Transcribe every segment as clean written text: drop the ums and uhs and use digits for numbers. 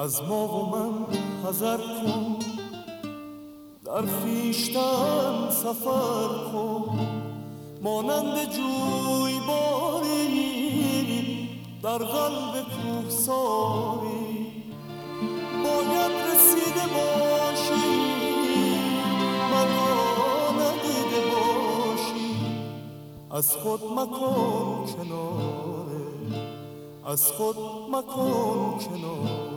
از ما و من حذر کن، در خویشتن سفر کن، مانند جویباری در قلب کوهساری. باید رسیده باشی مرا ندیده باشی، از خود مکن کناره، از خود مکن کناره.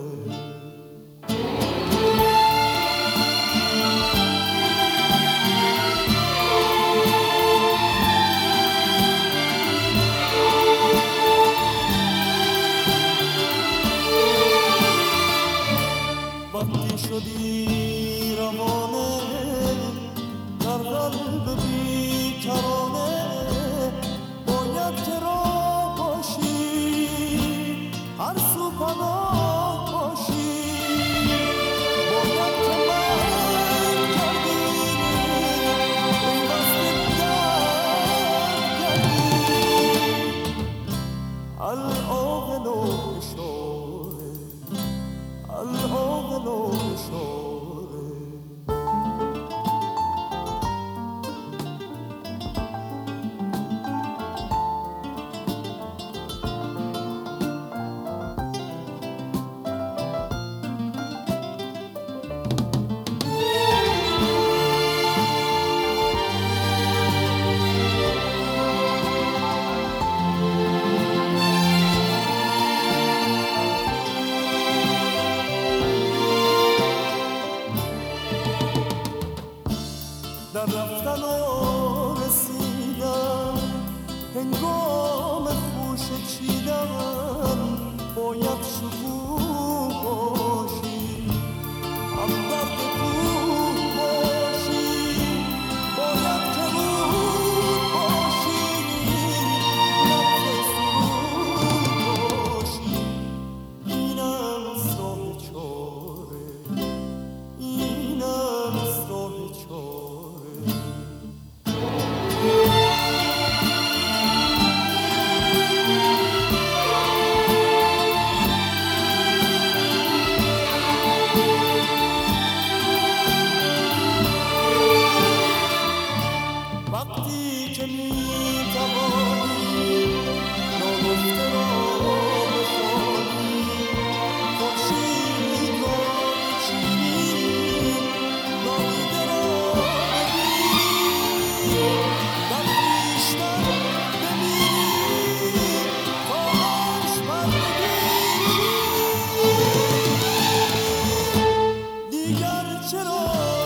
وقتی شدی روانه در قلب بیکرانه، باید که راه باشی، هر سو پناه باشی. باید که من کردی پیوسته درد کردی، العاقل و اشاره، العاقل و اشاره. در رفتن و رسیدن، هنگام خوشه چیدن، باید شکوه باشی، همدرد کوه باشی. باید که روح باشی، لفظ سرود باشی. اینم راه چاره، اینم راه چاره. وقتی که می‌توانی ناگفته را بخوانی، خورشید را بچینی، نادیده را ببینی، در خویشتن بمیری تا عشق بردگیری. دیگر چرا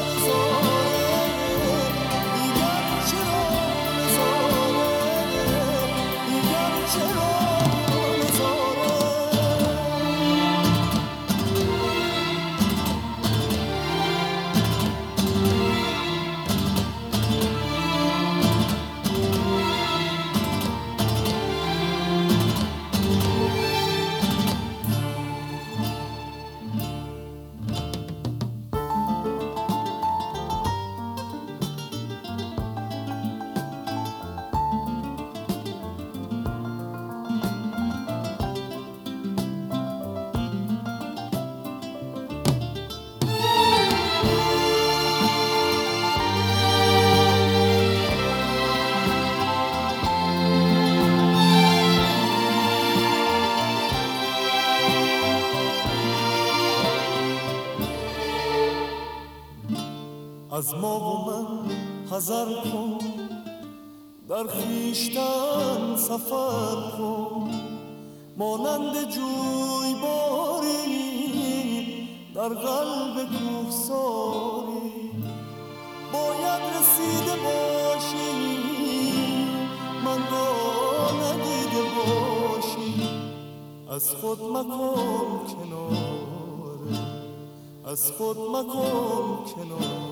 از ما و من حذر کن، در خویشتن سفر کن، مانند جویباری در قلب کوهساری. باید رسیده باشی من را ندیده باشی، از خود مکن کناره، از خود مکن کناره.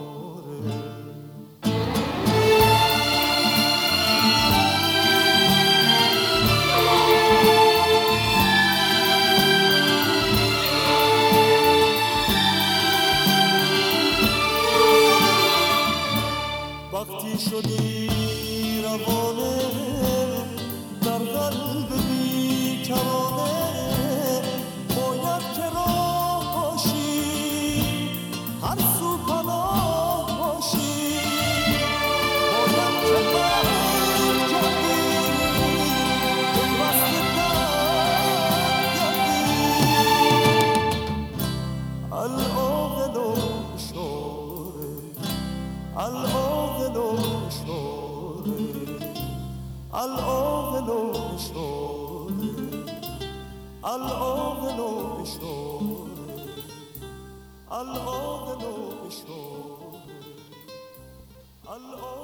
وقتی شدی روانه در قلب بیکرانه، باید که راه العاقل